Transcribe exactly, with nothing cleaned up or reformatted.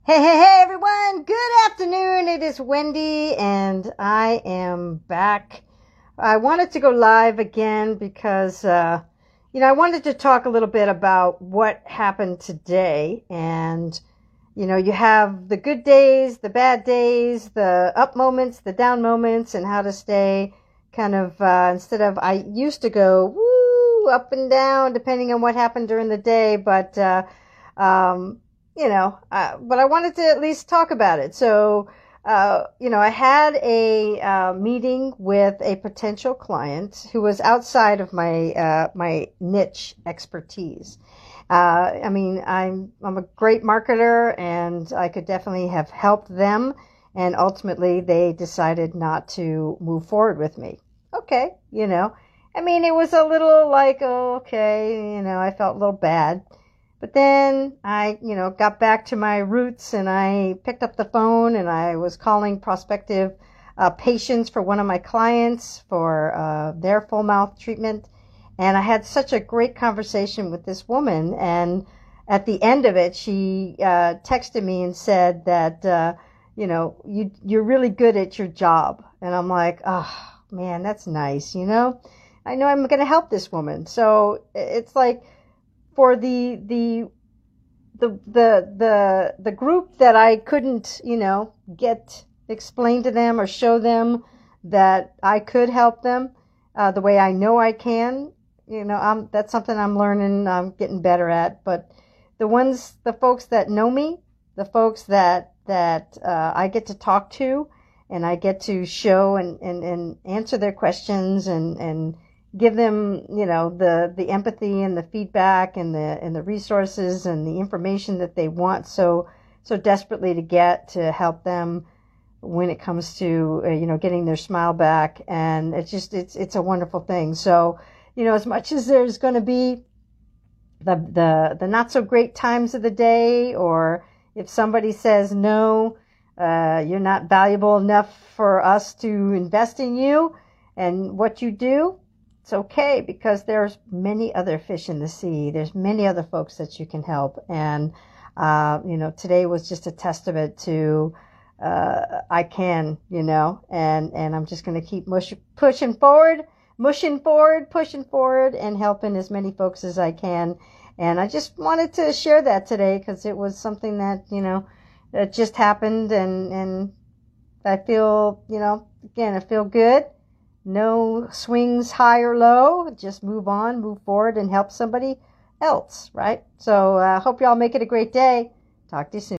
Hey, hey, hey, everyone. Good afternoon. It is Wendy, and I am back. I wanted to go live again because, uh, you know, I wanted to talk a little bit about what happened today. And, you know, you have the good days, the bad days, the up moments, the down moments, and how to stay kind of, uh, instead of, I used to go, woo, up and down, depending on what happened during the day. But, uh, um, you know, uh, but I wanted to at least talk about it. So, uh, you know, I had a uh, meeting with a potential client who was outside of my uh, my niche expertise. Uh, I mean, I'm I'm a great marketer, and I could definitely have helped them. And ultimately, they decided not to move forward with me. Okay, you know, I mean, it was a little like, oh, okay, you know, I felt a little bad. But then I, you know, got back to my roots, and I picked up the phone, and I was calling prospective uh, patients for one of my clients for uh, their full mouth treatment. And I had such a great conversation with this woman. And at the end of it, she uh, texted me and said that, uh, you know, you, you're really good at your job. And I'm like, oh, man, that's nice. You know, I know I'm going to help this woman. So it's like, for the the the the the the group that I couldn't, you know, get explain to them or show them that I could help them uh, the way I know I can, you know, I'm that's something I'm learning, I'm getting better at. But the ones, the folks that know me, the folks that that uh, I get to talk to, and I get to show and and, and answer their questions and and give them, you know, the, the empathy and the feedback and the and the resources and the information that they want so so desperately to get to help them when it comes to uh, you know, getting their smile back. And it's just it's it's a wonderful thing. So, you know, as much as there's going to be the the the not so great times of the day, or if somebody says no, uh, you're not valuable enough for us to invest in you and what you do, it's okay, because there's many other fish in the sea. There's many other folks that you can help. And, uh, you know, today was just a testament to, uh, I can, you know, and, and I'm just going to keep mush, pushing forward, mushing forward, pushing forward, and helping as many folks as I can. And I just wanted to share that today because it was something that, you know, that just happened. And, and I feel, you know, again, I feel good. No swings high or low. Just move on, move forward, and help somebody else, right? So I uh, hope y'all make it a great day. Talk to you soon.